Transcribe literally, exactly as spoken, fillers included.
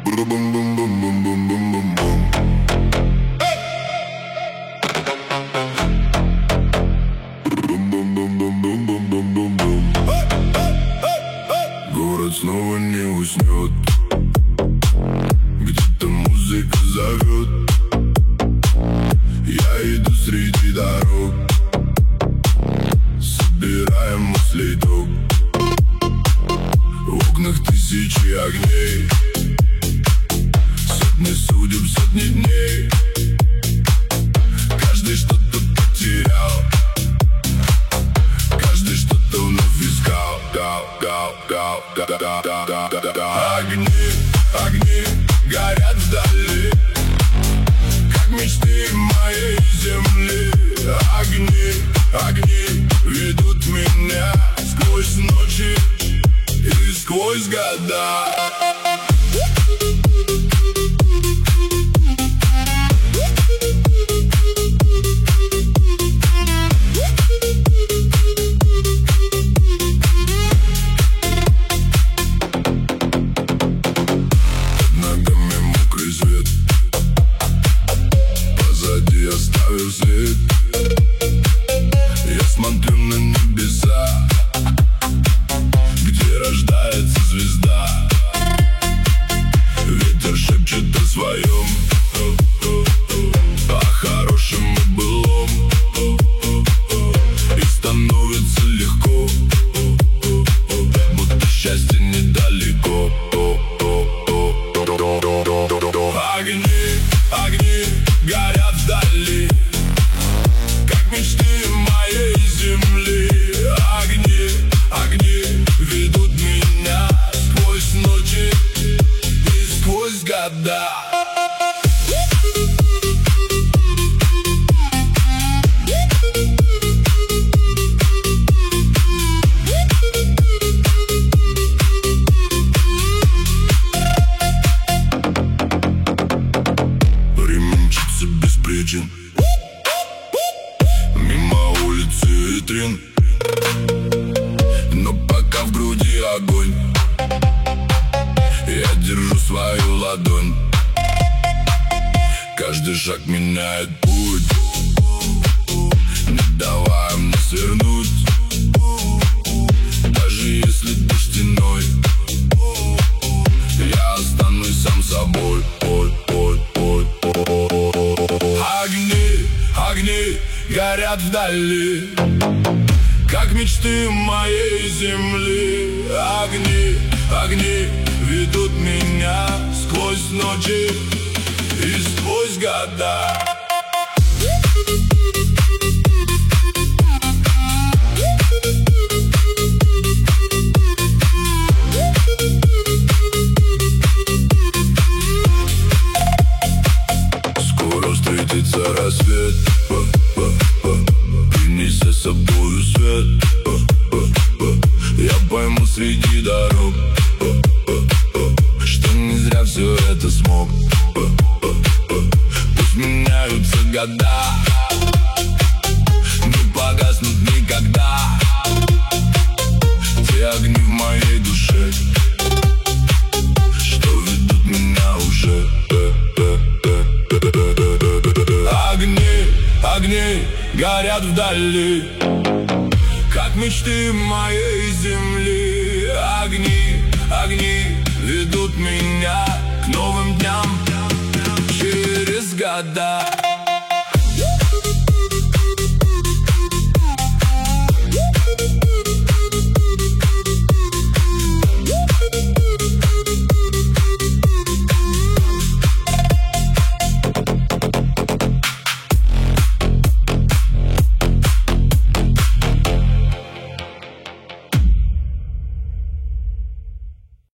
Город снова не уснет, где-то музыка зовет. Я иду среди дорог, собираем мысли итог. В окнах тысячи огней, сотни судеб, сотни дней. Каждый что-то потерял, каждый что-то вновь искал. Огни, огни горят вдали, как мечты моей земли. Огни, огни ведут меня сквозь ночи и сквозь года. Оставил след, я смотрю на небеса, где рождается звезда. Ветер шепчет о своем, о хорошем и былом, и становится легко, будто счастье недалеко. Огни, огни горят вдали, как мечты моей земли. Огни, огни ведут меня сквозь ночи и сквозь года. Без причин мимо улицы витрин, но пока в груди огонь, я держу свою ладонь. Каждый шаг меняет путь, не давая мне свернуть. Даже если дождяной, я останусь сам собой. Огни, огни горят вдали, как мечты моей земли. Огни, огни ведут меня сквозь ночи и сквозь года. Встретится рассвет, принеси с собою свет. Я пойму среди дорог, что не зря все это смог. Пусть меняются года, не погаснут никогда те огни в моей душе, что ведут меня уже. Огни, огни горят вдали, как мечты моей земли. Огни, огни ведут меня к новым дням через года.